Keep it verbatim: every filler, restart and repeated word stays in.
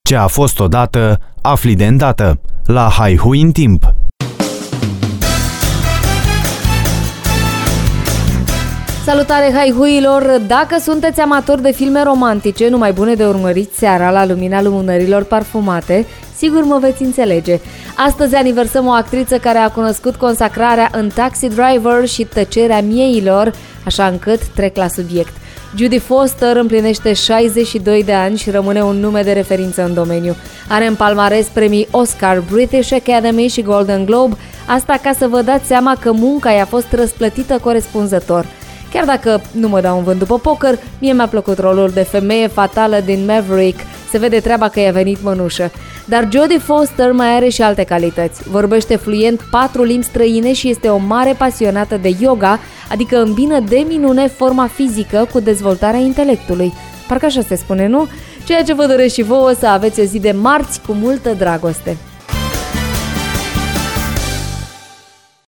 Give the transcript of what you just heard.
Ce a fost odată, afli de îndată. La Hai Hui în timp. Salutare haihuilor! Dacă sunteți amatori de filme romantice, numai bune de urmărit seara la lumina lumânărilor parfumate, sigur mă veți înțelege. Astăzi aniversăm o actriță care a cunoscut consacrarea în Taxi Driver și Tăcerea mieilor, așa încât trec la subiect. Jodie Foster împlinește șaizeci și doi de ani și rămâne un nume de referință în domeniu. Are în palmares premii Oscar, British Academy și Golden Globe, asta ca să vă dați seama că munca i-a fost răsplătită corespunzător. Chiar dacă nu mă dau în vânt după poker, mie mi-a plăcut rolul de femeie fatală din Maverick. Se vede treaba că i-a venit mănușă. Dar Jodie Foster mai are și alte calități. Vorbește fluent patru limbi străine și este o mare pasionată de yoga, adică îmbină de minune forma fizică cu dezvoltarea intelectului. Parcă așa se spune, nu? Ceea ce vă doresc și vouă să aveți o zi de marți cu multă dragoste.